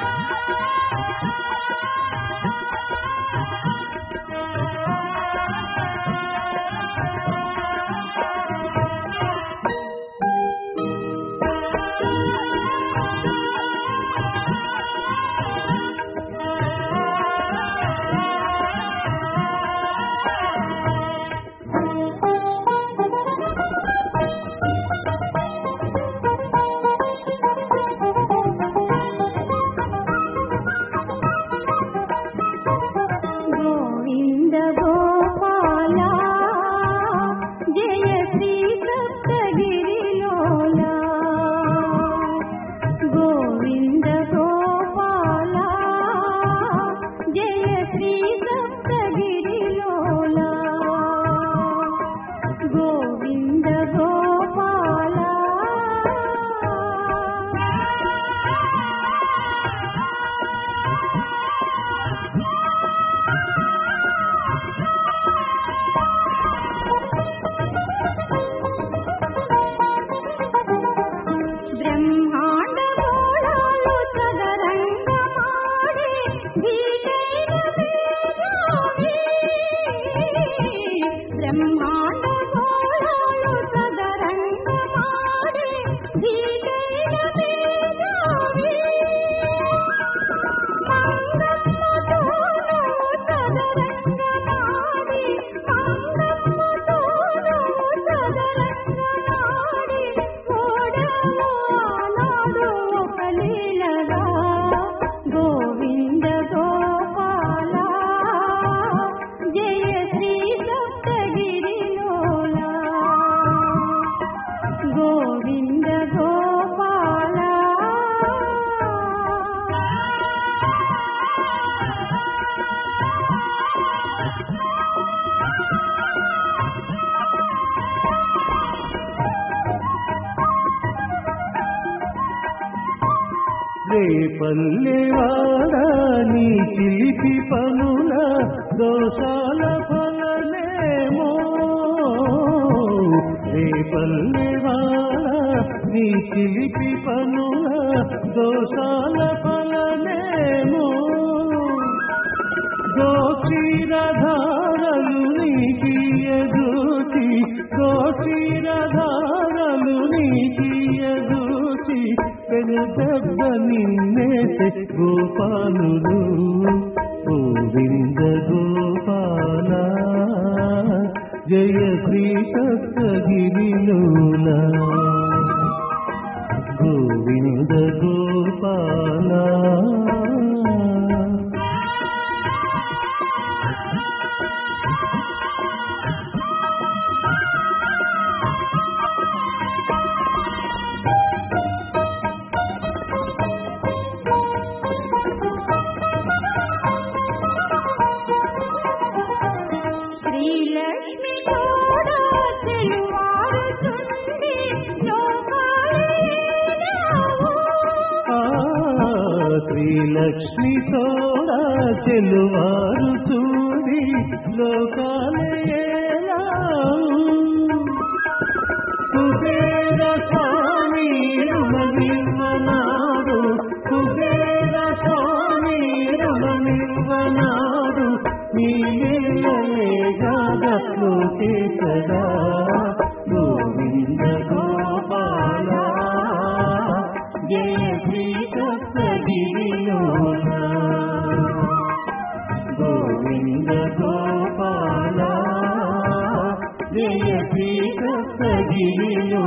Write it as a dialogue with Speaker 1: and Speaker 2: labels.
Speaker 1: రేపల్లెవాడా నీ చిలిపి పనుల దోషాల ఫలమేమో రేపల్లెవాడా నీ చిలిపి పనుల దోషాల ఫలమేమో గోక్షీరధారలు నీకియదూచి గోక్షీరధారలు నీకియదూచి పెద్ద నిన్నేసే గోపాలుడు గోవింద గోపాల జయ శ్రీ సప్తగిరిలోల గోవింద గోపాల శ్రీలక్ష్మి తోడా చెలువారు చూడి లోకాలయేలావు కుబేర స్వామి రుణమివ్వనాడు కుబేర స్వామి రుణమివ్వనాడు నీలేగా లోకేశడా గోవింద గోపాల జయ శ్రీ సప్తగిరిలోల గోవింద గోపాల జయ శ్రీ సప్తగిరిలోల